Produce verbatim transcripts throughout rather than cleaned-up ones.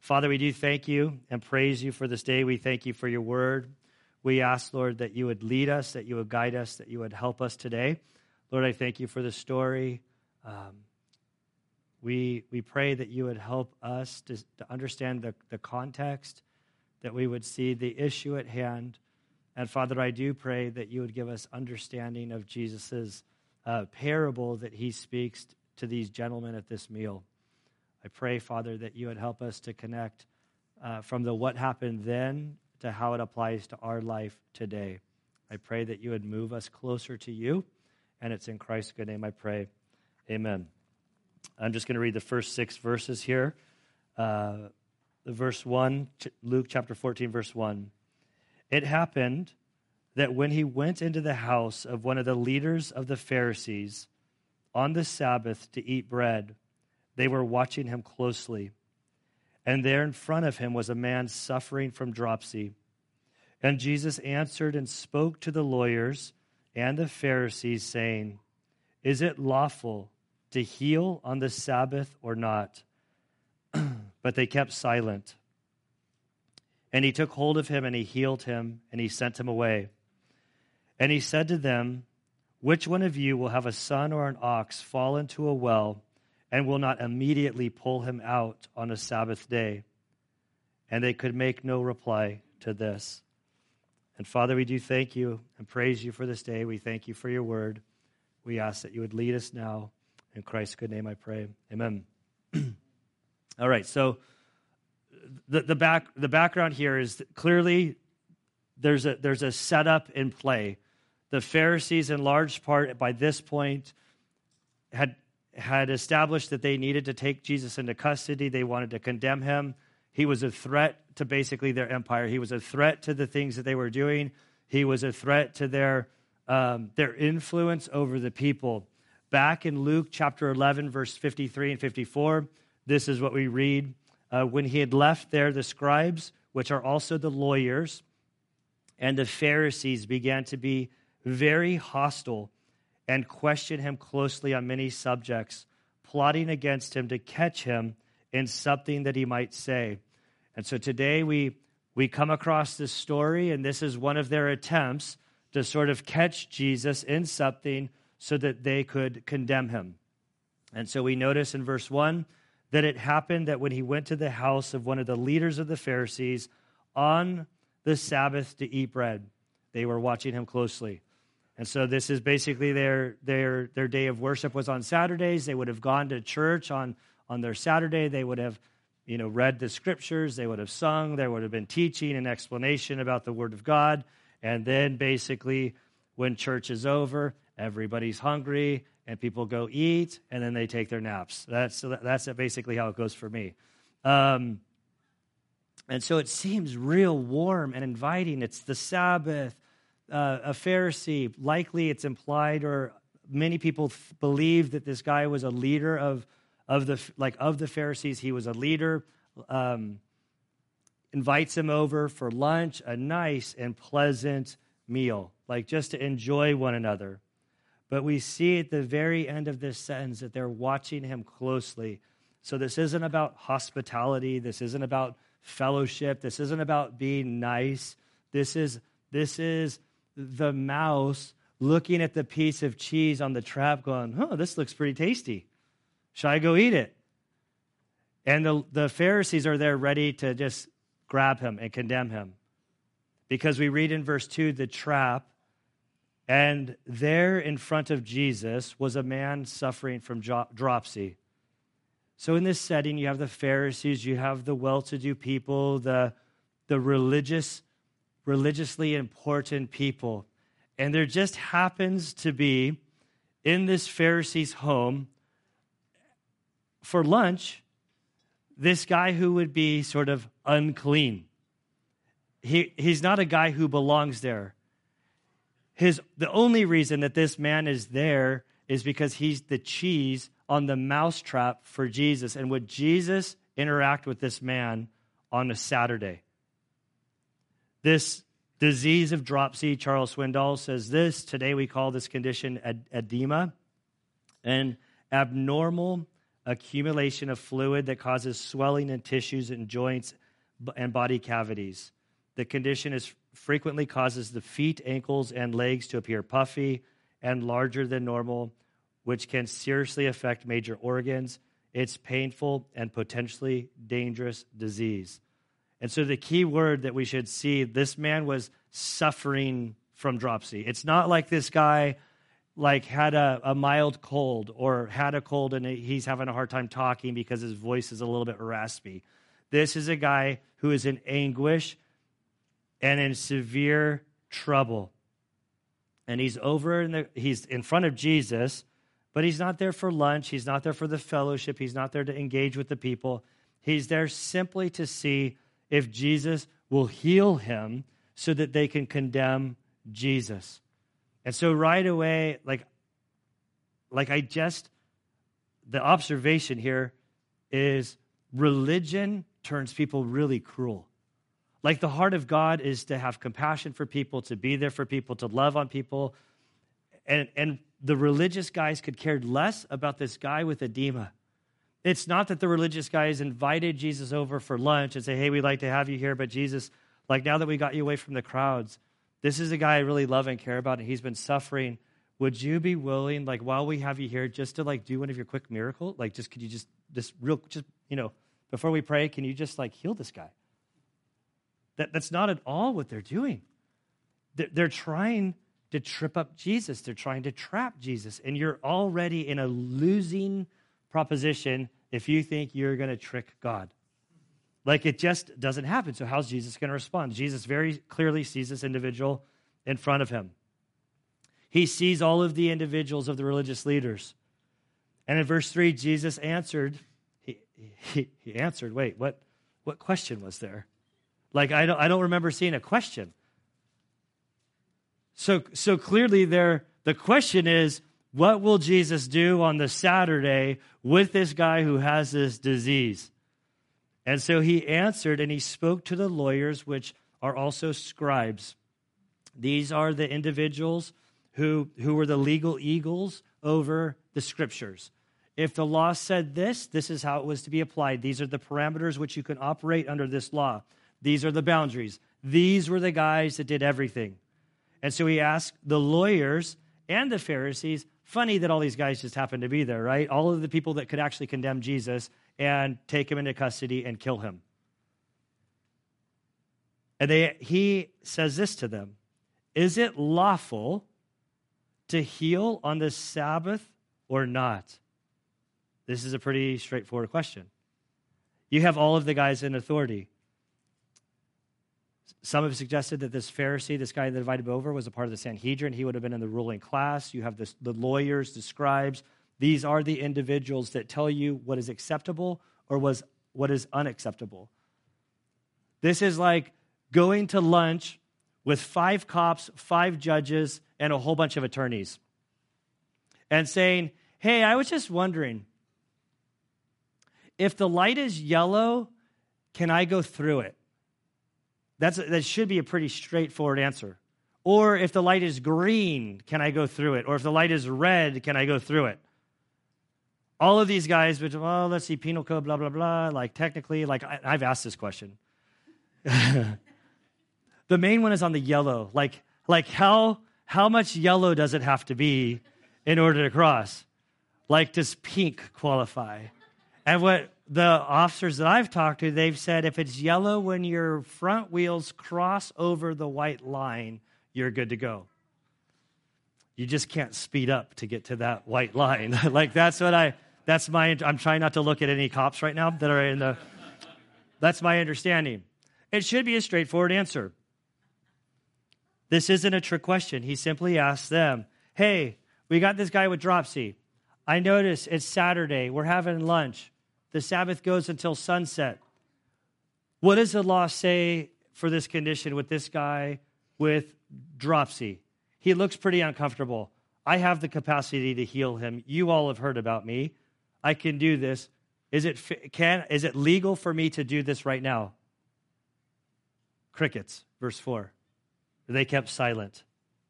Father, we do thank you and praise you for this day. We thank you for your word. We ask, Lord, that you would lead us, that you would guide us, that you would help us today. Lord, I thank you for the story. Um, we we pray that you would help us to, to understand the, the context, that we would see the issue at hand. And Father, I do pray that you would give us understanding of Jesus' uh, parable that he speaks to these gentlemen at this meal. I pray, Father, that you would help us to connect uh, from the what happened then to how it applies to our life today. I pray that you would move us closer to you, and it's in Christ's good name I pray. Amen. I'm just going to read the first six verses here. Uh, the verse one, Luke chapter fourteen, verse one. It happened that when he went into the house of one of the leaders of the Pharisees on the Sabbath to eat bread, they were watching him closely. And there in front of him was a man suffering from dropsy. And Jesus answered and spoke to the lawyers and the Pharisees, saying, "Is it lawful to heal on the Sabbath or not?" But they kept silent. And he took hold of him and he healed him and he sent him away. And he said to them, "Which one of you will have a son or an ox fall into a well and will not immediately pull him out on a Sabbath day?" And they could make no reply to this. And Father, we do thank you and praise you for this day. We thank you for your word. We ask that you would lead us now. In Christ's good name I pray. Amen. All right, so the the back the background here is that clearly there's a there's a setup in play. The Pharisees, in large part, by this point, had had established that they needed to take Jesus into custody. They wanted to condemn him. He was a threat to basically their empire. He was a threat to the things that they were doing. He was a threat to their um, their influence over the people. Back in Luke chapter eleven, verse fifty-three and fifty-four, this is what we read. Uh, when he had left there, the scribes, which are also the lawyers, and the Pharisees began to be very hostile and question him closely on many subjects, plotting against him to catch him in something that he might say. And so today we we come across this story, and this is one of their attempts to sort of catch Jesus in something so that they could condemn him. And so we notice in verse one that it happened that when he went to the house of one of the leaders of the Pharisees on the Sabbath to eat bread, they were watching him closely. And so this is basically their their their day of worship was on Saturdays. They would have gone to church on, on their Saturday. They would have, you know, read the scriptures. They would have sung. There would have been teaching and explanation about the Word of God. And then basically when church is over, everybody's hungry and people go eat and then they take their naps. That's that's basically how it goes for me. Um, and so it seems real warm and inviting. It's the Sabbath. Uh, a Pharisee, likely it's implied, or many people th- believe that this guy was a leader of of the like of the Pharisees. He was a leader. Um, invites him over for lunch, a nice and pleasant meal, like just to enjoy one another. But we see at the very end of this sentence that they're watching him closely. So this isn't about hospitality. This isn't about fellowship. This isn't about being nice. This is this is the mouse looking at the piece of cheese on the trap going, "Oh, this looks pretty tasty. Should I go eat it?" And the, the Pharisees are there ready to just grab him and condemn him. Because we read in verse two, the trap, and there in front of Jesus was a man suffering from dropsy. So in this setting, you have the Pharisees, you have the well-to-do people, the, the religious religiously important people. And there just happens to be, in this Pharisee's home, for lunch, this guy who would be sort of unclean. He, he's not a guy who belongs there. His, the only reason that this man is there is because he's the cheese on the mousetrap for Jesus. And would Jesus interact with this man on a Saturday? This disease of dropsy, Charles Swindoll says this, today we call this condition ed- edema, an abnormal accumulation of fluid that causes swelling in tissues and joints and body cavities. The condition is frequently causes the feet, ankles, and legs to appear puffy and larger than normal, which can seriously affect major organs. It's painful and potentially dangerous disease. And so the key word that we should see, this man was suffering from dropsy. It's not like this guy like had a, a mild cold or had a cold and he's having a hard time talking because his voice is a little bit raspy. This is a guy who is in anguish and in severe trouble. And he's over in the, he's in front of Jesus, but he's not there for lunch. He's not there for the fellowship. He's not there to engage with the people. He's there simply to see if Jesus will heal him so that they can condemn Jesus. And so right away, like, like I just, the observation here is religion turns people really cruel. Like the heart of God is to have compassion for people, to be there for people, to love on people. And, and the religious guys could care less about this guy with edema. It's not that the religious guys invited Jesus over for lunch and say, hey, we'd like to have you here, but Jesus, like now that we got you away from the crowds, this is a guy I really love and care about, and he's been suffering. Would you be willing, like while we have you here, just to like do one of your quick miracles? Like just, could you just, this real, just, you know, before we pray, can you just like heal this guy? That, that's not at all what they're doing. They're, they're trying to trip up Jesus. They're trying to trap Jesus. And you're already in a losing proposition if you think you're going to trick God. Like it just doesn't happen. So how's Jesus going to respond? Jesus very clearly sees this individual in front of him. He sees all of the individuals of the religious leaders. And in verse three, Jesus answered, he, he, he answered, wait, what, what question was there? Like, I don't, I don't remember seeing a question. So, so clearly there, the question is, what will Jesus do on the Saturday with this guy who has this disease? And so he answered, and he spoke to the lawyers, which are also scribes. These are the individuals who, who were the legal eagles over the scriptures. If the law said this, this is how it was to be applied. These are the parameters which you can operate under this law. These are the boundaries. These were the guys that did everything. And so he asked the lawyers and the Pharisees, funny that all these guys just happened to be there, right? All of the people that could actually condemn Jesus and take him into custody and kill him. And they, he says this to them, is it lawful to heal on the Sabbath or not? This is a pretty straightforward question. You have all of the guys in authority. Some have suggested that this Pharisee, this guy that invited him over, was a part of the Sanhedrin. He would have been in the ruling class. You have this, the lawyers, the scribes. These are the individuals that tell you what is acceptable or was what is unacceptable. This is like going to lunch with five cops, five judges, and a whole bunch of attorneys and saying, hey, I was just wondering, if the light is yellow, can I go through it? That's, that should be a pretty straightforward answer. Or if the light is green, can I go through it? Or if the light is red, can I go through it? All of these guys, which, well, let's see, penal code, blah, blah, blah. Like technically, like I, I've asked this question. The main one is on the yellow. Like, like how, how much yellow does it have to be in order to cross? Like, does pink qualify? And what the officers that I've talked to, they've said if it's yellow when your front wheels cross over the white line, you're good to go. You just can't speed up to get to that white line. Like that's what I, that's my, I'm trying not to look at any cops right now that are in the, that's my understanding. It should be a straightforward answer. This isn't a trick question. He simply asks them, hey, we got this guy with dropsy. I notice it's Saturday. We're having lunch. The Sabbath goes until sunset. What does the law say for this condition with this guy with dropsy? He looks pretty uncomfortable. I have the capacity to heal him. You all have heard about me. I can do this. Is it can is it legal for me to do this right now? Crickets, verse four. They kept silent.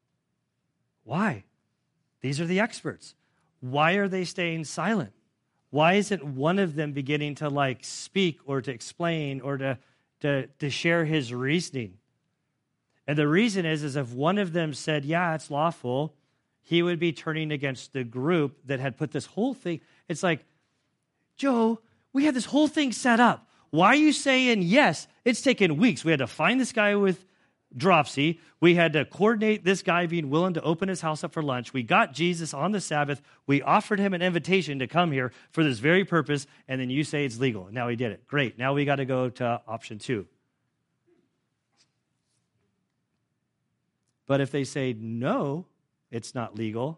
Why? These are the experts. Why are they staying silent? Why isn't one of them beginning to like speak or to explain or to, to, to share his reasoning? And the reason is, is if one of them said, yeah, it's lawful, he would be turning against the group that had put this whole thing. It's like, Joe, we had this whole thing set up. Why are you saying yes? It's taken weeks. We had to find this guy with dropsy. We had to coordinate this guy being willing to open his house up for lunch. We got Jesus on the Sabbath. We offered him an invitation to come here for this very purpose, and then you say it's legal. Now he did it. Great. Now we got to go to option two. But if they say, no, it's not legal,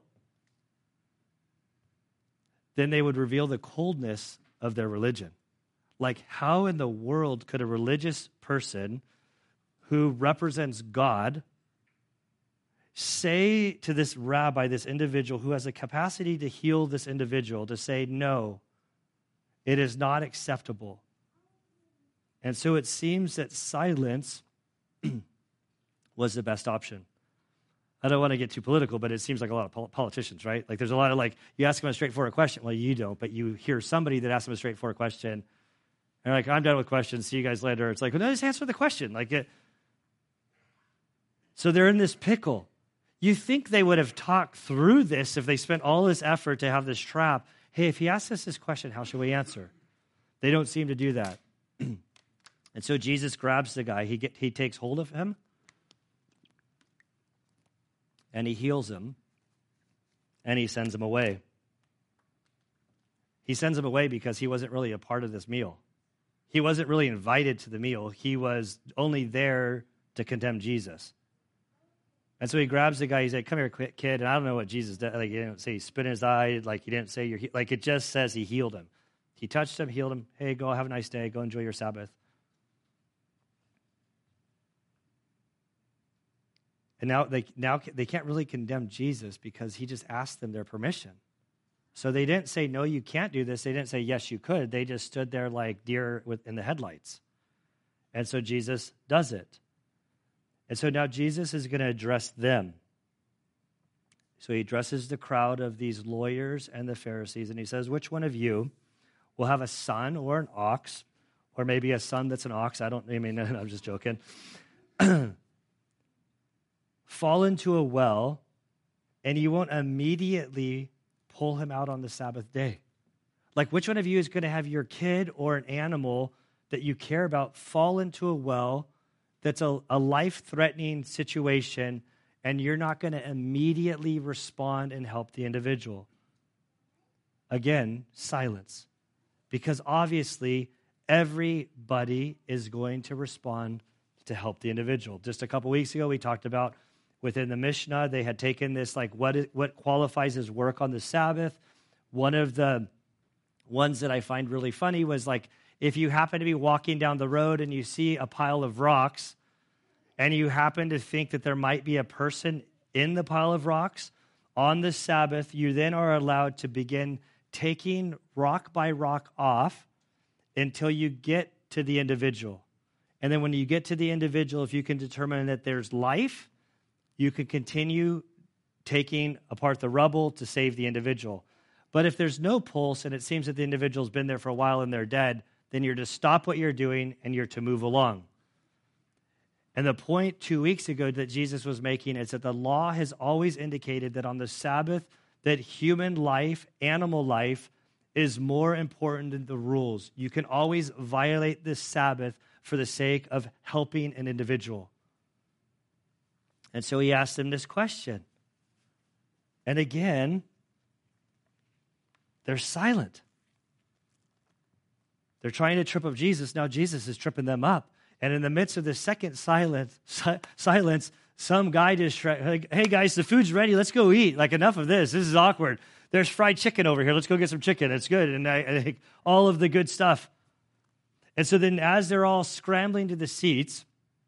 then they would reveal the coldness of their religion. Like, how in the world could a religious person who represents God say to this rabbi, this individual who has a capacity to heal this individual, to say, no, it is not acceptable? And so it seems that silence was the best option. I don't want to get too political, but it seems like a lot of pol- politicians, right? Like there's a lot of like, you ask them a straightforward question. Well, you don't, but you hear somebody that asks them a straightforward question. And they're like, I'm done with questions. See you guys later. It's like, well, no, just answer the question. Like it. So they're in this pickle. You think they would have talked through this if they spent all this effort to have this trap. Hey, if he asks us this question, how should we answer? They don't seem to do that. And so Jesus grabs the guy. He get, he takes hold of him. And he heals him, and he sends him away. He sends him away because he wasn't really a part of this meal. He wasn't really invited to the meal. He was only there to condemn Jesus. And so he grabs the guy. He's like, come here, kid. And I don't know what Jesus did. Like, he didn't say he spit in his eye. Like, he didn't say, you're he-. Like, it just says he healed him. He touched him, healed him. Hey, go have a nice day. Go enjoy your Sabbath. And now they now they can't really condemn Jesus because he just asked them their permission. So they didn't say, no, you can't do this. They didn't say, yes, you could. They just stood there like deer in the headlights. And so Jesus does it. And so now Jesus is going to address them. So he addresses the crowd of these lawyers and the Pharisees, and he says, which one of you will have a son or an ox, or maybe a son that's an ox? I don't, I mean, I'm just joking. Fall into a well, and you won't immediately pull him out on the Sabbath day. Like, which one of you is going to have your kid or an animal that you care about fall into a well that's a, a life-threatening situation, and you're not going to immediately respond and help the individual? Again, silence. Because obviously, everybody is going to respond to help the individual. Just a couple weeks ago, we talked about within the Mishnah, they had taken this, like, what is, what qualifies as work on the Sabbath. One of the ones that I find really funny was, like, if you happen to be walking down the road and you see a pile of rocks and you happen to think that there might be a person in the pile of rocks, on the Sabbath, you then are allowed to begin taking rock by rock off until you get to the individual. And then when you get to the individual, if you can determine that there's life, you can continue taking apart the rubble to save the individual. But if there's no pulse and it seems that the individual's been there for a while and they're dead, then you're to stop what you're doing and you're to move along. And the point two weeks ago that Jesus was making is that the law has always indicated that on the Sabbath, that human life, animal life, is more important than the rules. You can always violate the Sabbath for the sake of helping an individual. And so he asked them this question. And again, they're silent. They're trying to trip up Jesus. Now Jesus is tripping them up. And in the midst of the second silence, si- silence, some guy just, like, hey guys, the food's ready. Let's go eat. Like, enough of this. This is awkward. There's fried chicken over here. Let's go get some chicken. It's good. And I, I think all of the good stuff. And so then as they're all scrambling to the seats,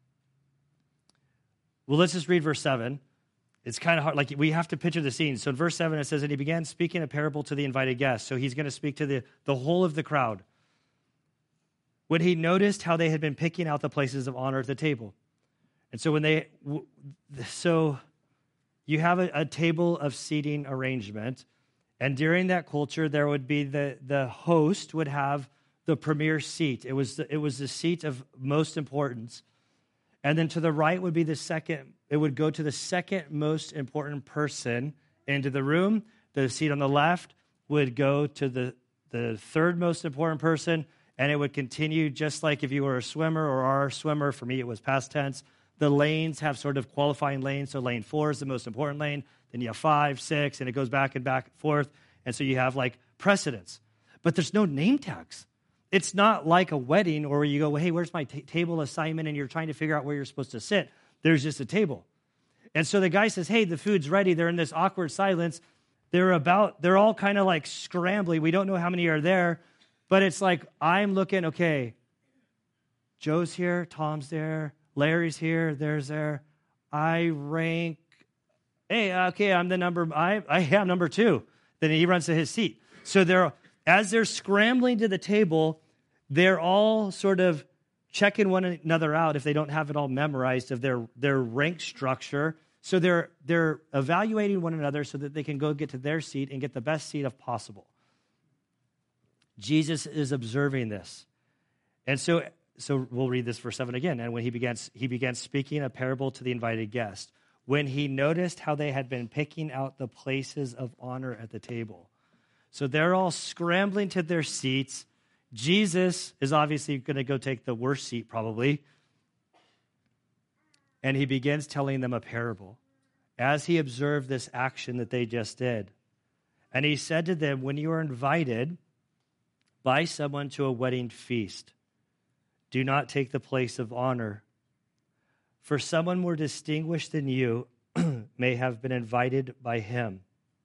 well, let's just read verse seven. It's kind of hard. Like, we have to picture the scene. So in verse seven, it says, and he began speaking a parable to the invited guests. So he's going to speak to the, the whole of the crowd. When he noticed how they had been picking out the places of honor at the table. And so when they, so you have a, a table of seating arrangement, And during that culture, there would be the, the host would have the premier seat. It was the, it was the seat of most importance. And then to the right would be the second, it would go to the second most important person into the room. The seat on the left would go to the, the third most important person, and it would continue just like if you were a swimmer or are a swimmer. For me, it was past tense. The lanes have sort of qualifying lanes. So lane four is the most important lane. Then you have five, six, and it goes back and back and forth. And so you have like precedence. But there's no name tags. It's not like a wedding or where you go, well, hey, where's my t- table assignment? And you're trying to figure out where you're supposed to sit. There's just a table. And so the guy says, hey, the food's ready. They're in this awkward silence. They're about, they're all kind of like scrambling. We don't know how many are there. But it's like, I'm looking, okay, Joe's here, Tom's there, Larry's here, there's there. I rank, hey, okay, I'm the number, I, I am number two. Then he runs to his seat. So they're, as they're scrambling to the table, they're all sort of checking one another out if they don't have it all memorized of their, their rank structure. So they're, they're evaluating one another so that they can go get to their seat and get the best seat of possible. Jesus is observing this. And so, so we'll read this verse seven again. And when he began, he began speaking a parable to the invited guest, when he noticed how they had been picking out the places of honor at the table. So they're all scrambling to their seats. Jesus is obviously going to go take the worst seat probably. And he begins telling them a parable as he observed this action that they just did. And he said to them, when you are invited by someone to a wedding feast, do not take the place of honor. For someone more distinguished than you may have been invited by him.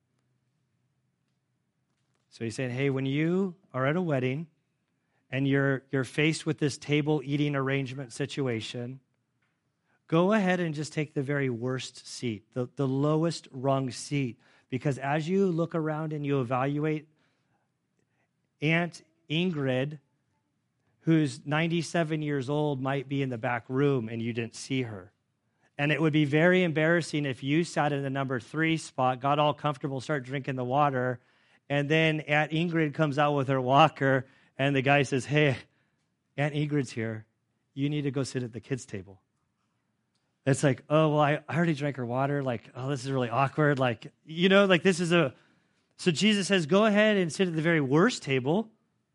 So he's saying, hey, when you are at a wedding and you're, you're faced with this table eating arrangement situation, go ahead and just take the very worst seat, the, the lowest rung seat. Because as you look around and you evaluate Aunt Ingrid, who's ninety-seven years old, might be in the back room and you didn't see her. And it would be very embarrassing if you sat in the number three spot, got all comfortable, start drinking the water, and then Aunt Ingrid comes out with her walker, and the guy says, hey, Aunt Ingrid's here. You need to go sit at the kids' table. It's like, oh, well, I, I already drank her water. Like, oh, this is really awkward. Like, you know, like this is a... So Jesus says, go ahead and sit at the very worst table.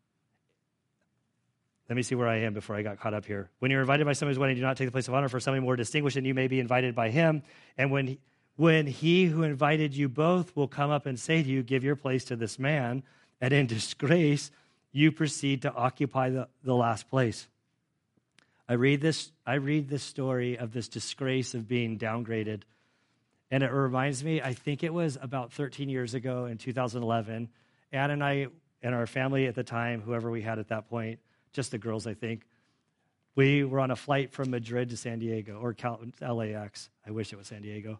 Let me see where I am before I got caught up here. When you're invited by somebody's wedding, do not take the place of honor, for somebody more distinguished than you may be invited by him. And when he, when he who invited you both will come up and say to you, give your place to this man, and in disgrace, you proceed to occupy the, the last place. I read this, I read this story of this disgrace of being downgraded, and it reminds me, I think it was about thirteen years ago in two thousand eleven, Ann and I and our family at the time, whoever we had at that point, just the girls, I think, we were on a flight from Madrid to San Diego, or Cal- L A X. I wish it was San Diego.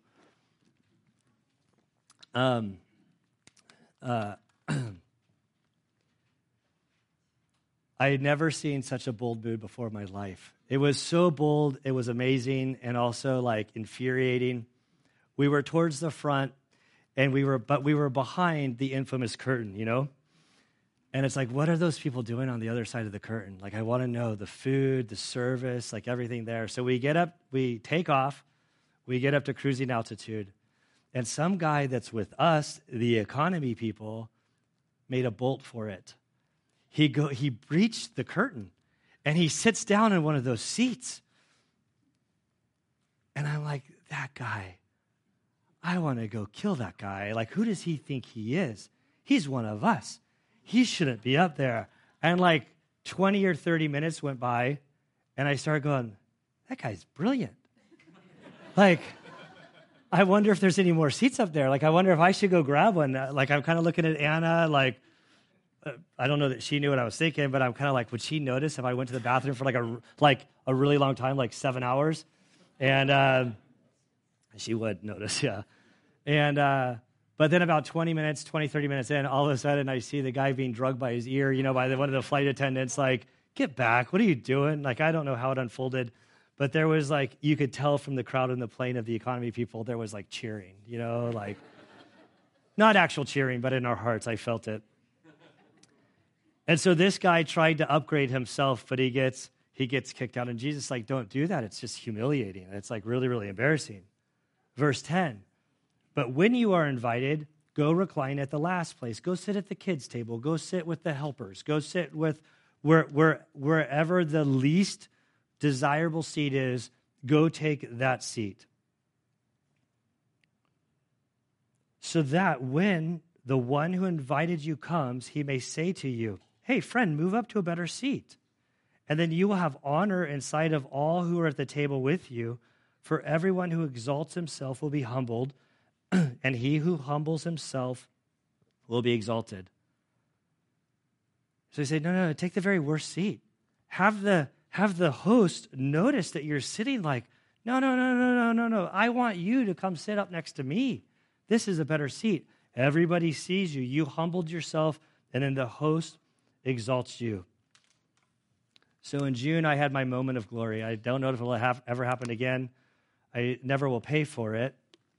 Um, uh, I had never seen such a bold mood before in my life. It was so bold, it was amazing, and also like infuriating. We were towards the front, and we were, but we were behind the infamous curtain, you know? And it's like, what are those people doing on the other side of the curtain? Like, I want to know the food, the service, like everything there. So we get up, we take off, we get up to cruising altitude, and some guy that's with us, the economy people, made a bolt for it. He go, he breached the curtain, and he sits down in one of those seats. And I'm like, that guy, I want to go kill that guy. Like, who does he think he is? He's one of us. He shouldn't be up there. And like twenty or thirty minutes went by, and I started going, that guy's brilliant. Like, I wonder if there's any more seats up there. Like, I wonder if I should go grab one. Like, I'm kind of looking at Anna, like, uh, I don't know that she knew what I was thinking, but I'm kind of like, would she notice if I went to the bathroom for like a, like a really long time, like seven hours? And uh, she would notice, yeah. And, uh, but then about twenty minutes, twenty, thirty minutes in, all of a sudden I see the guy being drugged by his ear, you know, by the, one of the flight attendants, like, get back, what are you doing? Like, I don't know how it unfolded, but there was like, you could tell from the crowd in the plane of the economy people, there was like cheering, you know, like, Not actual cheering, but in our hearts, I felt it. And so this guy tried to upgrade himself, but he gets he gets kicked out. And Jesus is like, don't do that. It's just humiliating. It's like really, really embarrassing. Verse ten, but when you are invited, go recline at the last place. Go sit at the kids' table. Go sit with the helpers. Go sit with where, where, wherever the least desirable seat is, go take that seat. So that when the one who invited you comes, he may say to you, hey, friend, move up to a better seat. And then you will have honor in sight of all who are at the table with you. For everyone who exalts himself will be humbled, and he who humbles himself will be exalted. So he said, no, no, take the very worst seat. Have the, have the host notice that you're sitting like, no, no, no, no, no, no, no. I want you to come sit up next to me. This is a better seat. Everybody sees you. You humbled yourself, and then the host exalts you. So in June, I had my moment of glory. I don't know if it will have, ever happen again. I never will pay for it.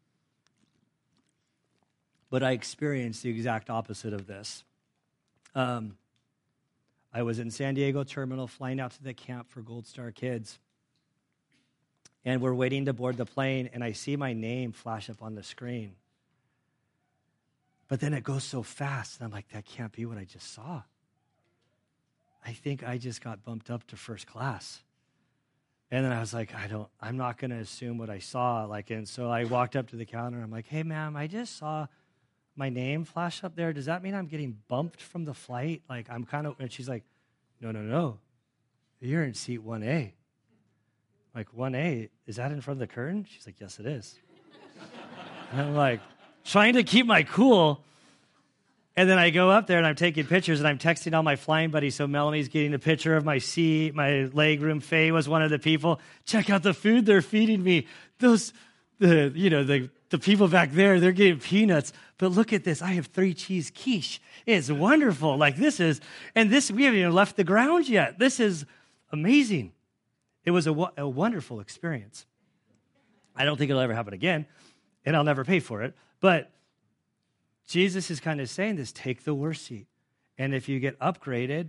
But I experienced the exact opposite of this. Um, I was in San Diego Terminal flying out to the camp for Gold Star Kids. And we're waiting to board the plane, and I see my name flash up on the screen. But then it goes so fast, and I'm like, that can't be what I just saw. I think I just got bumped up to first class. And then I was like, I don't, I'm not going to assume what I saw. Like, and so I walked up to the counter. I'm like, hey, ma'am, I just saw my name flash up there. Does that mean I'm getting bumped from the flight? Like, I'm kind of, and she's like, no, no, no. You're in seat one A. Like, one A, is that in front of the curtain? She's like, yes, it is. And I'm like, trying to keep my cool. And then I go up there and I'm taking pictures and I'm texting all my flying buddies. So Melanie's getting a picture of my seat, my leg room. Faye was one of the people. Check out the food they're feeding me. Those, the you know, the, the people back there, they're getting peanuts. But look at this. I have three cheese quiche. It's wonderful. Like this is, and this, we haven't even left the ground yet. This is amazing. It was a, a wonderful experience. I don't think it'll ever happen again, and I'll never pay for it. But Jesus is kind of saying this, take the worst seat. And if you get upgraded,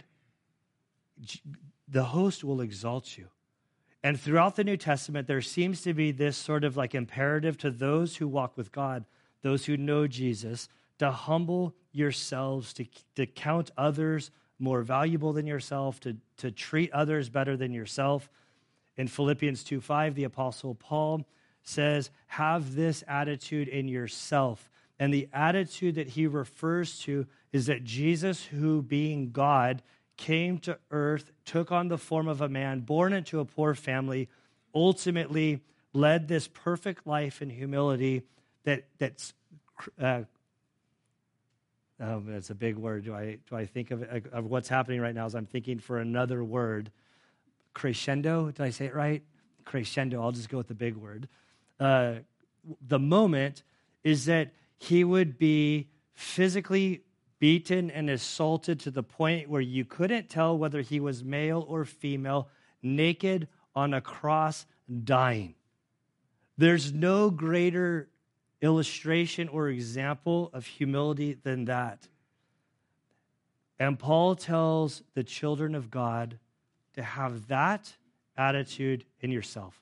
the host will exalt you. And throughout the New Testament, there seems to be this sort of like imperative to those who walk with God, those who know Jesus, to humble yourselves, to, to count others more valuable than yourself, to, to treat others better than yourself. In Philippians two five, the Apostle Paul says, have this attitude in yourself. And the attitude that he refers to is that Jesus, who being God, came to earth, took on the form of a man, born into a poor family, ultimately led this perfect life in humility that that's uh, oh, that's a big word. Do I do I think of it, of what's happening right now as I'm thinking for another word? Crescendo, did I say it right? Crescendo, I'll just go with the big word. Uh, the moment is that he would be physically beaten and assaulted to the point where you couldn't tell whether he was male or female, naked on a cross, dying. There's no greater illustration or example of humility than that. And Paul tells the children of God to have that attitude in yourself.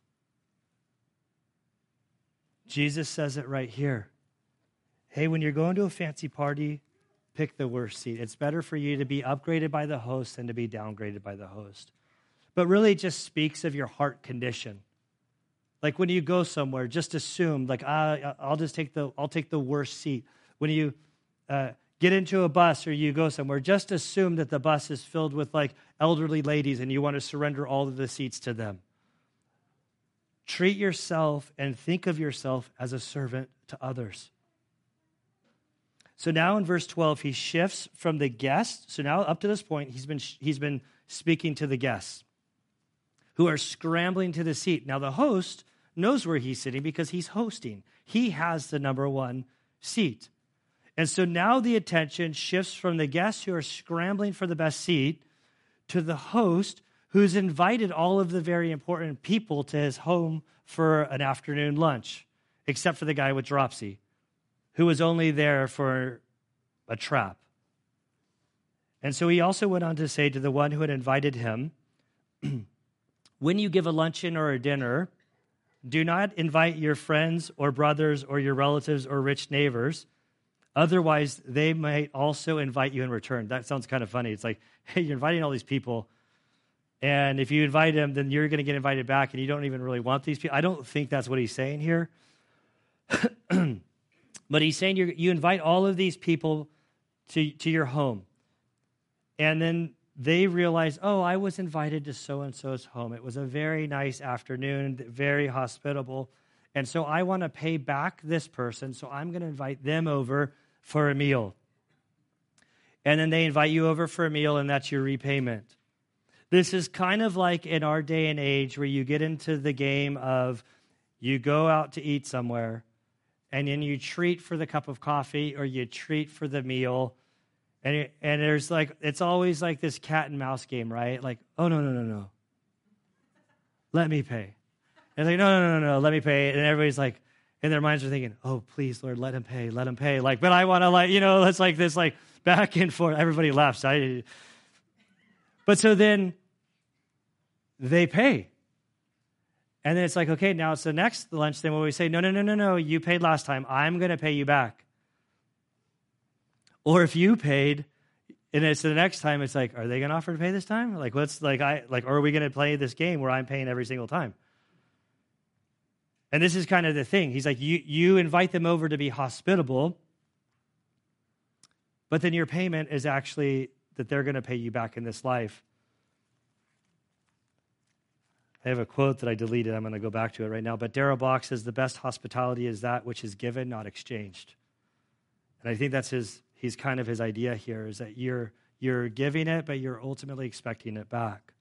Jesus says it right here. Hey, when you're going to a fancy party, pick the worst seat. It's better for you to be upgraded by the host than to be downgraded by the host. But really it just speaks of your heart condition. Like when you go somewhere, just assume, like, ah, I'll just take the, I'll take the worst seat. When you uh, get into a bus or you go somewhere, just assume that the bus is filled with like elderly ladies and you want to surrender all of the seats to them. Treat yourself and think of yourself as a servant to others. So now in verse twelve, he shifts from the guests. So now up to this point, he's been he's been speaking to the guests who are scrambling to the seat. Now the host knows where he's sitting because he's hosting. He has the number one seat. And so now the attention shifts from the guests who are scrambling for the best seat to the host who's invited all of the very important people to his home for an afternoon lunch, except for the guy with dropsy. who was only there for a trap. And so he also went on to say to the one who had invited him, when you give a luncheon or a dinner, do not invite your friends or brothers or your relatives or rich neighbors. Otherwise, they might also invite you in return. That sounds kind of funny. It's like, hey, you're inviting all these people, and if you invite them, then you're going to get invited back, and you don't even really want these people. I don't think that's what he's saying here. But he's saying you you invite all of these people to, to your home, and then they realize, oh, I was invited to so-and-so's home. It was a very nice afternoon, very hospitable. And so I want to pay back this person, so I'm going to invite them over for a meal. And then they invite you over for a meal, and that's your repayment. This is kind of like in our day and age where you get into the game of you go out to eat somewhere, and then you treat for the cup of coffee or you treat for the meal. And it, and there's like, it's always like this cat and mouse game, right? Like, oh, no, no, no, no. Let me pay. And like, no, no, no, no, no, let me pay. And everybody's like, in their minds are thinking, oh, please, Lord, let him pay, let him pay. Like, but I want to like, you know, it's like this like back and forth. Everybody laughs. I, but so then they pay. And then it's like, okay, now it's the next lunch thing where we say, no, no, no, no, no, you paid last time. I'm going to pay you back. Or if you paid, and it's the next time, it's like, are they going to offer to pay this time? Like, let's like I like, or are we going to play this game where I'm paying every single time? And this is kind of the thing. He's like, you you invite them over to be hospitable, but then your payment is actually that they're going to pay you back in this life. I have a quote that I deleted. I'm going to go back to it right now. But Darrell Bock says, the best hospitality is that which is given, not exchanged. And I think that's his. He's kind of his idea here is that you're you're giving it, but you're ultimately expecting it back.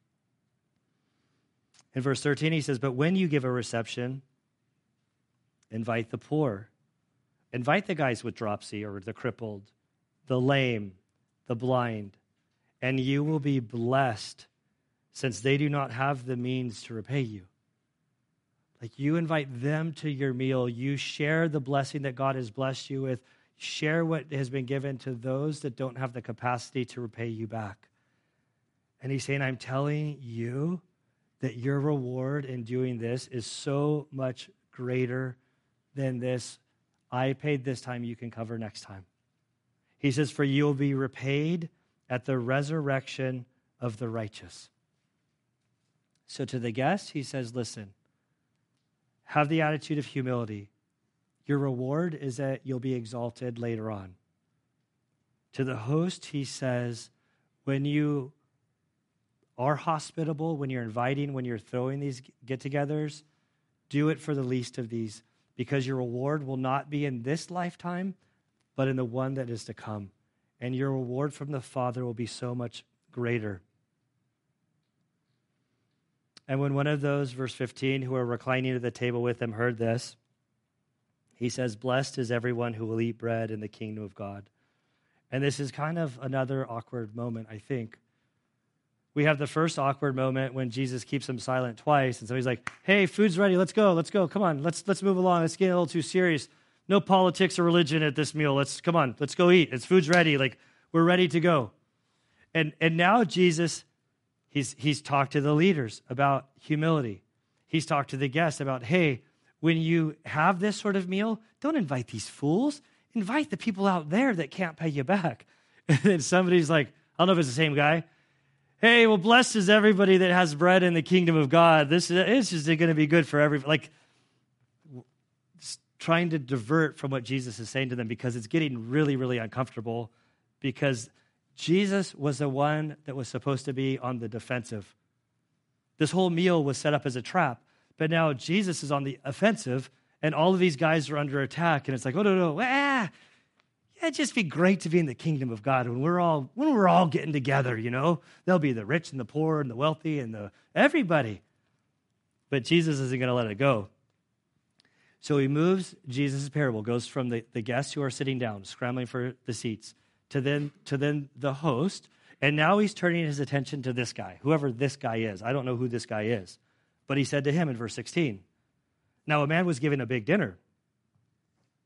In verse thirteen, he says, but when you give a reception, invite the poor. Invite the guys with dropsy or the crippled, the lame, the blind, and you will be blessed since they do not have the means to repay you. Like you invite them to your meal. You share the blessing that God has blessed you with. Share what has been given to those that don't have the capacity to repay you back. And he's saying, I'm telling you that your reward in doing this is so much greater than this. I paid this time, you can cover next time. He says, for you will be repaid at the resurrection of the righteous. So to the guest, he says, listen, have the attitude of humility. Your reward is that you'll be exalted later on. To the host, he says, when you are hospitable, when you're inviting, when you're throwing these get-togethers, do it for the least of these, because your reward will not be in this lifetime, but in the one that is to come. And your reward from the Father will be so much greater. And when one of those, verse fifteen, who are reclining at the table with him heard this, he says, blessed is everyone who will eat bread in the kingdom of God. And this is kind of another awkward moment, I think. We have the first awkward moment when Jesus keeps him silent twice. And so he's like, hey, food's ready. Let's go. Let's go. Come on. Let's let's move along. Let's get a little too serious. No politics or religion at this meal. Let's come on. Let's go eat. It's food's ready. Like we're ready to go. And and now Jesus, he's he's talked to the leaders about humility. He's talked to the guests about, hey, when you have this sort of meal, don't invite these fools. Invite the people out there that can't pay you back. And then somebody's like, I don't know if it's the same guy. Hey, well, blessed is everybody that has bread in the kingdom of God. This is it's just going to be good for everybody. Like, trying to divert from what Jesus is saying to them because it's getting really, really uncomfortable because Jesus was the one that was supposed to be on the defensive. This whole meal was set up as a trap. But now Jesus is on the offensive, and all of these guys are under attack. And it's like, oh, no, no, ah, yeah, it'd just be great to be in the kingdom of God when we're all when we're all getting together, you know. There'll be the rich and the poor and the wealthy and the everybody. But Jesus isn't going to let it go. So he moves Jesus' parable, goes from the, the guests who are sitting down, scrambling for the seats, to then to then the host. And now he's turning his attention to this guy, whoever this guy is. I don't know who this guy is. But he said to him in verse sixteen, now a man was given a big dinner.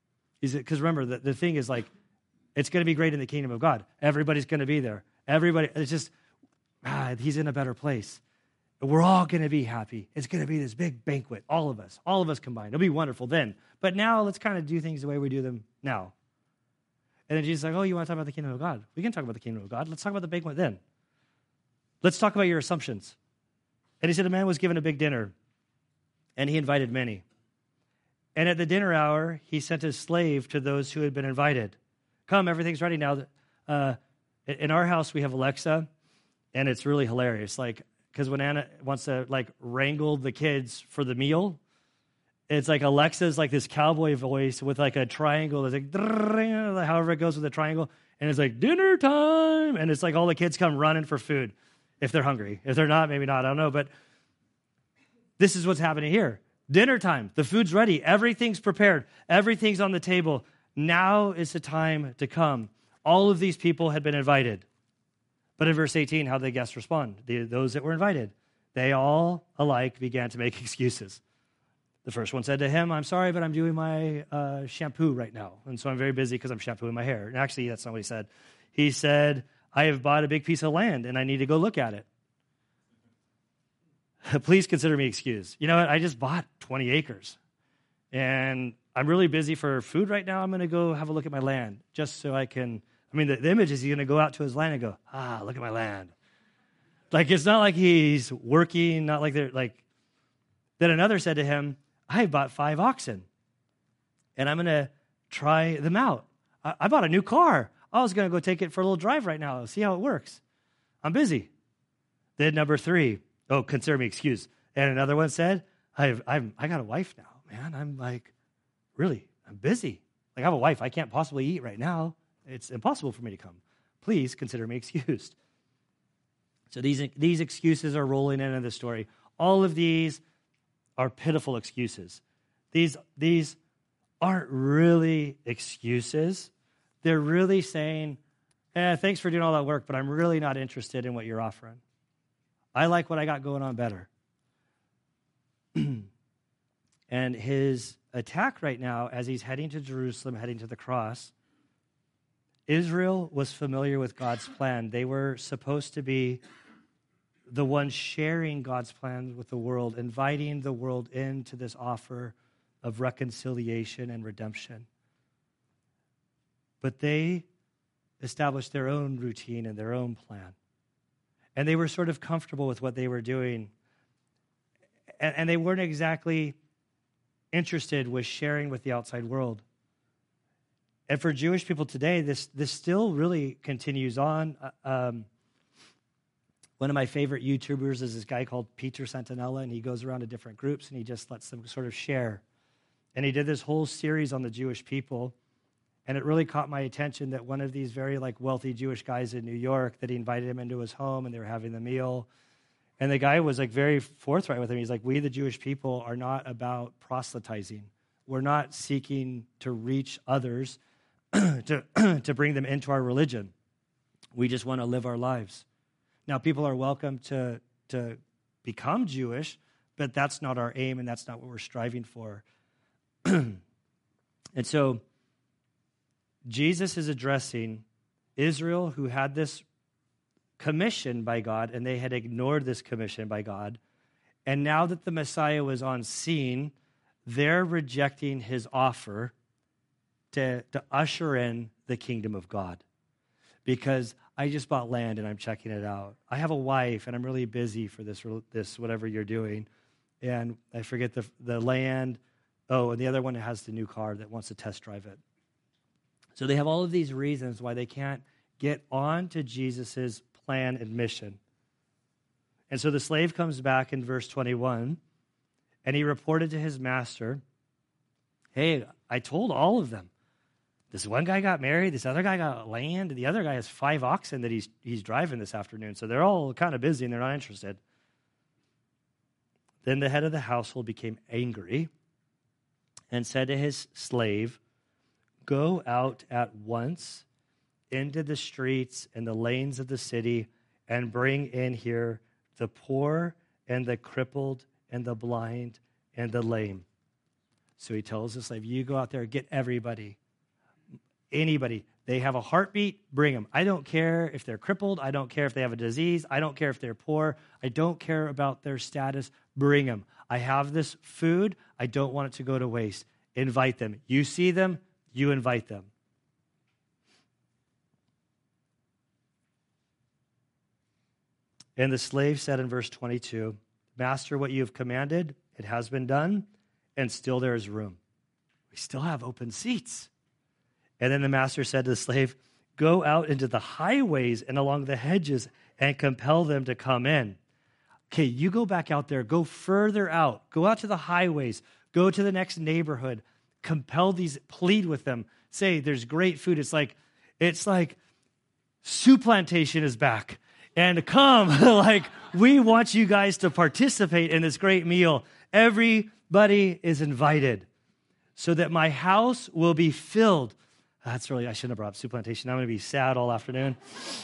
Because remember, the, the thing is like, it's going to be great in the kingdom of God. Everybody's going to be there. Everybody, it's just, ah, he's in a better place. We're all going to be happy. It's going to be this big banquet, all of us, all of us combined. It'll be wonderful then. But now let's kind of do things the way we do them now. And then Jesus is like, oh, you want to talk about the kingdom of God? We can talk about the kingdom of God. Let's talk about the banquet then. Let's talk about your assumptions. And he said, a man was given a big dinner, and he invited many. And at the dinner hour, he sent his slave to those who had been invited. Come, everything's ready now. Uh, in our house, we have Alexa, and it's really hilarious. Like, because when Anna wants to, like, wrangle the kids for the meal, it's like Alexa's like this cowboy voice with, like, a triangle. It's like, however it goes with the triangle. And it's like, dinner time. And it's like all the kids come running for food if they're hungry. If they're not, maybe not. I don't know. But this is what's happening here. Dinner time. The food's ready. Everything's prepared. Everything's on the table. Now is the time to come. All of these people had been invited. But in verse eighteen, how did the guests respond? The, those that were invited, they all alike began to make excuses. The first one said to him, I'm sorry, but I'm doing my uh, shampoo right now. And so I'm very busy because I'm shampooing my hair. And actually, that's not what he said. He said, I have bought a big piece of land and I need to go look at it. Please consider me excused. You know what? I just bought twenty acres. And I'm really busy for food right now. I'm going to go have a look at my land just so I can, I mean, the, the image is he's going to go out to his land and go, ah, look at my land. Like, it's not like he's working, not like they're like, then another said to him, I bought five oxen and I'm going to try them out. I, I bought a new car. I was going to go take it for a little drive right now, see how it works. I'm busy. Then number three, oh, consider me excused. And another one said, I've, I've, I got a wife now, man. I'm like, really, I'm busy. Like, I have a wife. I can't possibly eat right now. It's impossible for me to come. Please consider me excused. So these, these excuses are rolling into the story. All of these are pitiful excuses. These, these aren't really excuses. They're really saying, eh, thanks for doing all that work, but I'm really not interested in what you're offering. I like what I got going on better. And his attack right now, as he's heading to Jerusalem, heading to the cross, Israel was familiar with God's plan. They were supposed to be the ones sharing God's plan with the world, inviting the world into this offer of reconciliation and redemption. But they established their own routine and their own plan. And they were sort of comfortable with what they were doing. And, and they weren't exactly interested with sharing with the outside world. And for Jewish people today, this, this still really continues on. Um, one of my favorite YouTubers is this guy called Peter Santanella, and he goes around to different groups, and he just lets them sort of share. And he did this whole series on the Jewish people, and it really caught my attention that one of these very like wealthy Jewish guys in New York, that he invited him into his home, and they were having the meal. And the guy was like very forthright with him. He's like, we, the Jewish people, are not about proselytizing. We're not seeking to reach others to, to bring them into our religion. We just want to live our lives. Now, people are welcome to, to become Jewish, but that's not our aim, and that's not what we're striving for. And so Jesus is addressing Israel, who had this commission by God, and they had ignored this commission by God. And now that the Messiah was on scene, they're rejecting his offer to, to usher in the kingdom of God. Because I just bought land and I'm checking it out. I have a wife and I'm really busy for this, this whatever you're doing. And I forget the, the land. Oh, and the other one has the new car that wants to test drive it. So they have all of these reasons why they can't get on to Jesus' plan and mission. And so the slave comes back in verse twenty-one, and he reported to his master, hey, I told all of them. This one guy got married, this other guy got land, and the other guy has five oxen that he's he's driving this afternoon. So they're all kind of busy and they're not interested. Then the head of the household became angry and said to his slave, go out at once into the streets and the lanes of the city and bring in here the poor and the crippled and the blind and the lame. So he tells the slave, you go out there, get everybody. anybody. They have a heartbeat, bring them. I don't care if they're crippled. I don't care if they have a disease. I don't care if they're poor. I don't care about their status. Bring them. I have this food. I don't want it to go to waste. Invite them. You see them, you invite them. And the slave said in verse twenty-two, Master, what you have commanded, it has been done, and still there is room. We still have open seats. And then the master said to the slave, go out into the highways and along the hedges and compel them to come in. Okay, you go back out there, go further out, go out to the highways, go to the next neighborhood, compel these, plead with them, say there's great food. It's like, it's like Soup Plantation is back. And come, like, we want you guys to participate in this great meal. Everybody is invited so that my house will be filled. That's really, I shouldn't have brought up Soup Plantation. I'm going to be sad all afternoon.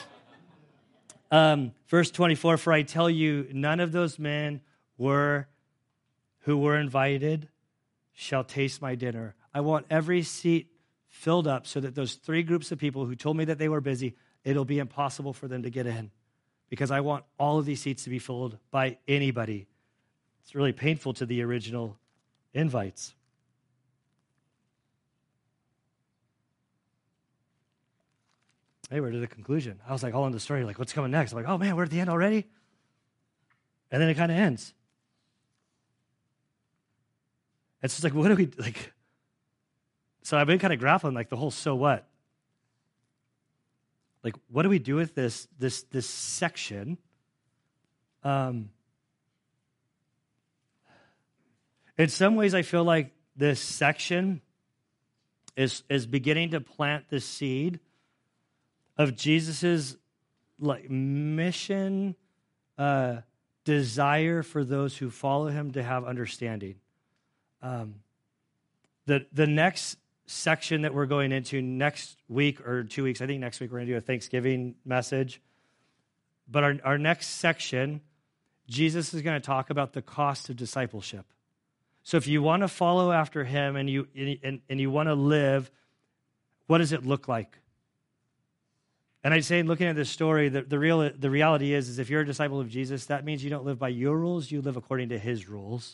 Um, verse twenty-four, for I tell you, none of those men were who were invited shall taste my dinner. I want every seat filled up so that those three groups of people who told me that they were busy, it'll be impossible for them to get in because I want all of these seats to be filled by anybody. It's really painful to the original invites. Hey, we're to the conclusion. I was like all in the story, like, what's coming next? I'm like, oh man, we're at the end already? And then it kind of ends. It's just like, what do we, like, so I've been kind of grappling, like, the whole so what? Like, what do we do with this, this, this section? Um, in some ways, I feel like this section is, is beginning to plant the seed of Jesus's like mission, uh, desire for those who follow him to have understanding. Um, the the next section that we're going into next week or two weeks, I think next week we're going to do a Thanksgiving message. But our, our next section, Jesus is going to talk about the cost of discipleship. So if you want to follow after him and you and, and you want to live, what does it look like? And I'd say, looking at this story, the, the real the reality is, is if you're a disciple of Jesus, that means you don't live by your rules, you live according to his rules.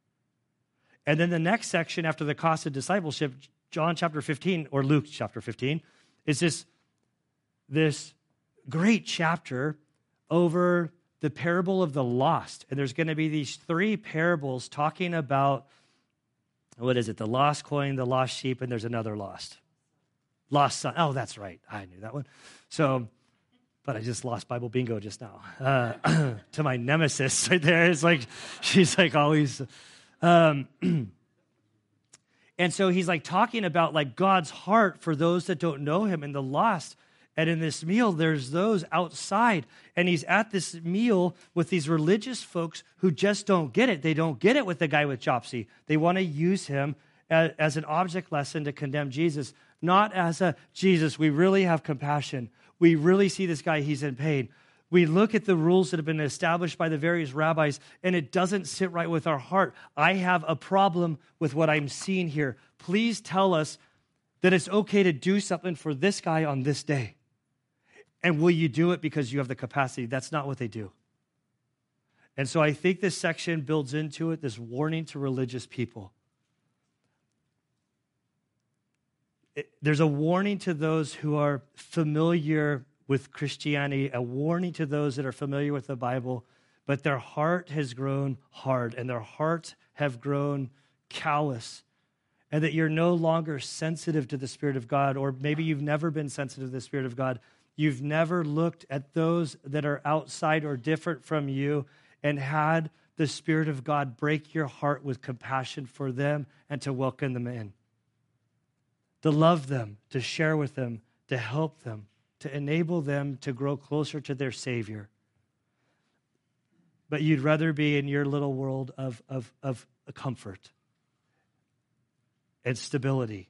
And then the next section after the cost of discipleship, John chapter fifteen, or Luke chapter fifteen, is this, this great chapter over the parable of the lost. And there's going to be these three parables talking about, what is it, the lost coin, the lost sheep, and there's another lost. Lost son. Oh, that's right. I knew that one. So, but I just lost Bible bingo just now. Uh, to my nemesis right there. It's like, she's like always. Um, and so he's like talking about like God's heart for those that don't know him and the lost. And in this meal, there's those outside. And he's at this meal with these religious folks who just don't get it. They don't get it with the guy with Jopsy. They want to use him as, as an object lesson to condemn Jesus. Not as a, Jesus, we really have compassion. We really see this guy, he's in pain. We look at the rules that have been established by the various rabbis, and it doesn't sit right with our heart. I have a problem with what I'm seeing here. Please tell us that it's okay to do something for this guy on this day. And will you do it because you have the capacity? That's not what they do. And so I think this section builds into it this warning to religious people. It, there's a warning to those who are familiar with Christianity, a warning to those that are familiar with the Bible, but their heart has grown hard and their hearts have grown callous, and that you're no longer sensitive to the Spirit of God, or maybe you've never been sensitive to the Spirit of God. You've never looked at those that are outside or different from you and had the Spirit of God break your heart with compassion for them and to welcome them in. To love them, to share with them, to help them, to enable them to grow closer to their Savior. But you'd rather be in your little world of, of, of comfort and stability.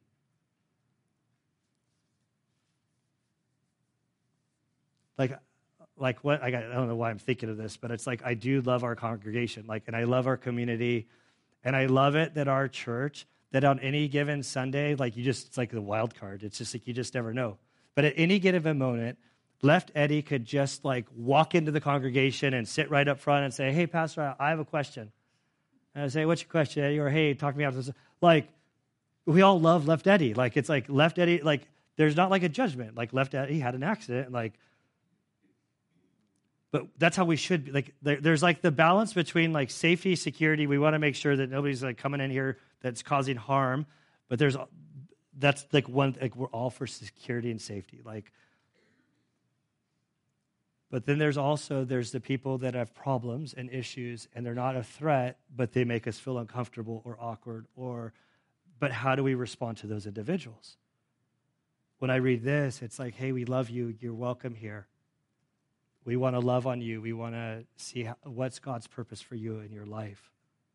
Like, like what, I, got, I don't know why I'm thinking of this, but it's like I do love our congregation, like, and I love our community, and I love it that our church, that on any given Sunday, like you just, it's like the wild card. It's just like you just never know. But at any given moment, Left Eddie could just like walk into the congregation and sit right up front and say, hey, Pastor, I have a question. And I say, what's your question, Eddie? Or, hey, talk to me after this. Like, we all love Left Eddie. Like, it's like Left Eddie, like, there's not like a judgment. Like, Left Eddie had an accident. Like, but that's how we should be. Like, there, there's like the balance between like safety, security. We want to make sure that nobody's like coming in here that's causing harm. But there's, that's like one, like, we're all for security and safety. Like, but then there's also, there's the people that have problems and issues, and they're not a threat, but they make us feel uncomfortable or awkward, or, but how do we respond to those individuals? When I read this, it's like, hey, we love you. You're welcome here. We want to love on you. We want to see how, what's God's purpose for you in your life.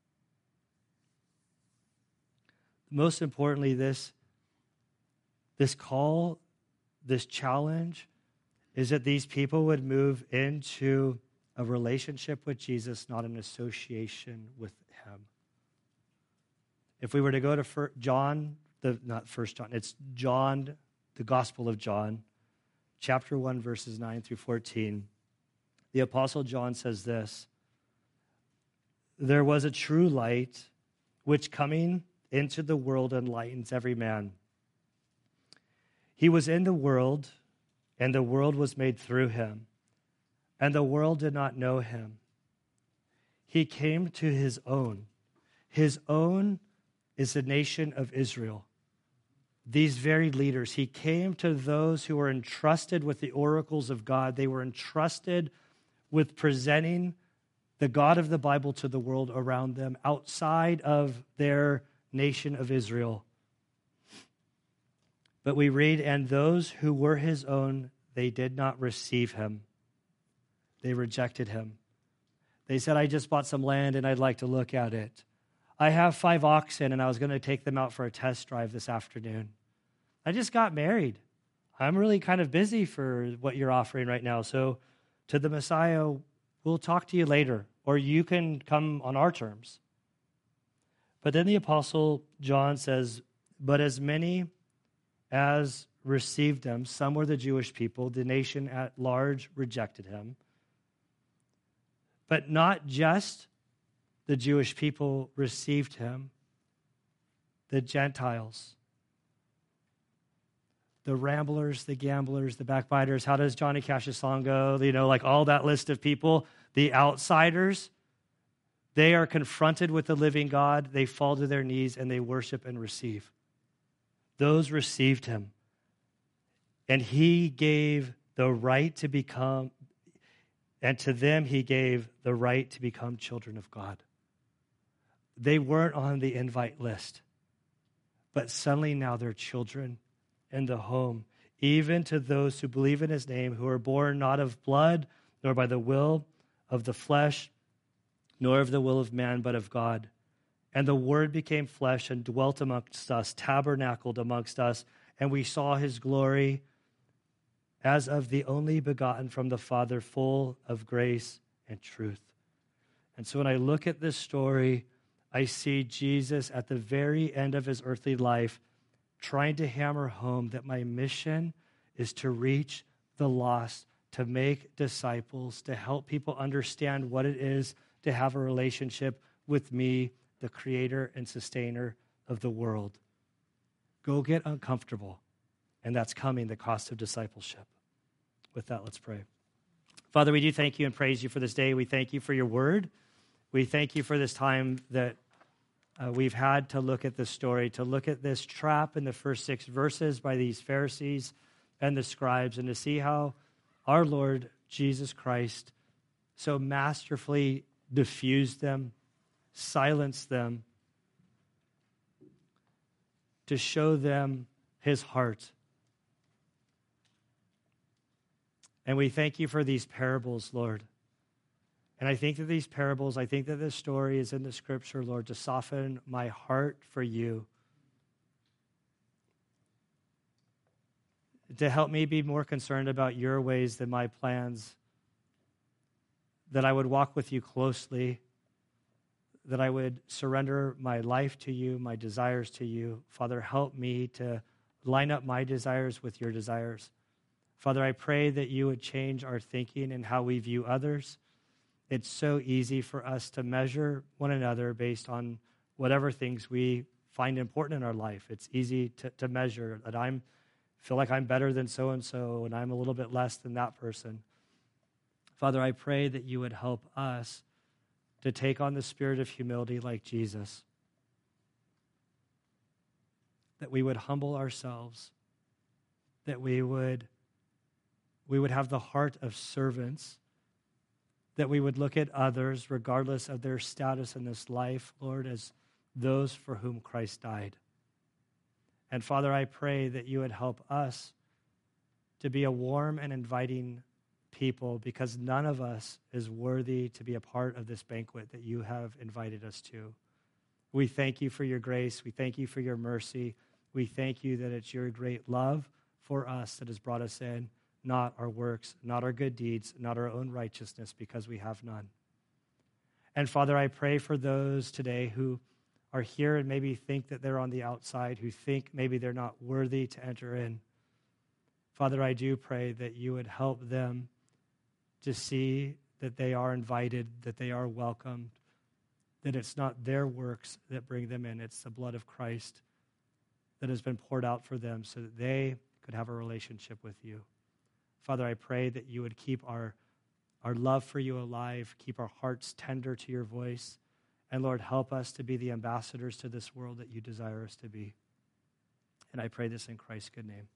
Most importantly, this, this call, this challenge, is that these people would move into a relationship with Jesus, not an association with him. If we were to go to John, the not First John, it's John, the Gospel of John, chapter one, verses nine through fourteen, the Apostle John says this: there was a true light, which coming into the world enlightens every man. He was in the world, and the world was made through him, and the world did not know him. He came to his own. His own is the nation of Israel. These very leaders, he came to those who were entrusted with the oracles of God. They were entrusted with presenting the God of the Bible to the world around them outside of their nation of Israel. But we read, and those who were his own, they did not receive him. They rejected him. They said, I just bought some land and I'd like to look at it. I have five oxen and I was going to take them out for a test drive this afternoon. I just got married. I'm really kind of busy for what you're offering right now. So to the Messiah, we'll talk to you later, or you can come on our terms. But then the Apostle John says, but as many as received him, some were the Jewish people, the nation at large rejected him. But not just the Jewish people received him, the Gentiles, the ramblers, the gamblers, the backbiters. How does Johnny Cash's song go? You know, like all that list of people, the outsiders, they are confronted with the living God. They fall to their knees and they worship and receive. Those received him. And he gave the right to become, and to them he gave the right to become children of God. They weren't on the invite list, but suddenly now they're children in the home, even to those who believe in his name, who are born not of blood, nor by the will of the flesh, nor of the will of man, but of God. And the Word became flesh and dwelt amongst us, tabernacled amongst us, and we saw his glory as of the only begotten from the Father, full of grace and truth. And so when I look at this story, I see Jesus at the very end of his earthly life trying to hammer home that my mission is to reach the lost, to make disciples, to help people understand what it is to have a relationship with me, the creator and sustainer of the world. Go get uncomfortable, and that's coming, the cost of discipleship. With that, let's pray. Father, we do thank you and praise you for this day. We thank you for your word. We thank you for this time that uh, we've had to look at this story, to look at this trap in the first six verses by these Pharisees and the scribes, and to see how our Lord Jesus Christ so masterfully diffused them, silence them, to show them his heart. And we thank you for these parables, Lord. And I think that these parables, I think that this story is in the scripture, Lord, to soften my heart for you, to help me be more concerned about your ways than my plans, that I would walk with you closely, that I would surrender my life to you, my desires to you. Father, help me to line up my desires with your desires. Father, I pray that you would change our thinking and how we view others. It's so easy for us to measure one another based on whatever things we find important in our life. It's easy to, to measure that I'm feel like I'm better than so-and-so and I'm a little bit less than that person. Father, I pray that you would help us to take on the spirit of humility like Jesus, that we would humble ourselves, that we would, we would have the heart of servants, that we would look at others, regardless of their status in this life, Lord, as those for whom Christ died. And Father, I pray that you would help us to be a warm and inviting people, because none of us is worthy to be a part of this banquet that you have invited us to. We thank you for your grace. We thank you for your mercy. We thank you that it's your great love for us that has brought us in, not our works, not our good deeds, not our own righteousness, because we have none. And Father, I pray for those today who are here and maybe think that they're on the outside, who think maybe they're not worthy to enter in. Father, I do pray that you would help them to see that they are invited, that they are welcomed, that it's not their works that bring them in, it's the blood of Christ that has been poured out for them so that they could have a relationship with you. Father, I pray that you would keep our, our love for you alive, keep our hearts tender to your voice, and Lord, help us to be the ambassadors to this world that you desire us to be. And I pray this in Christ's good name.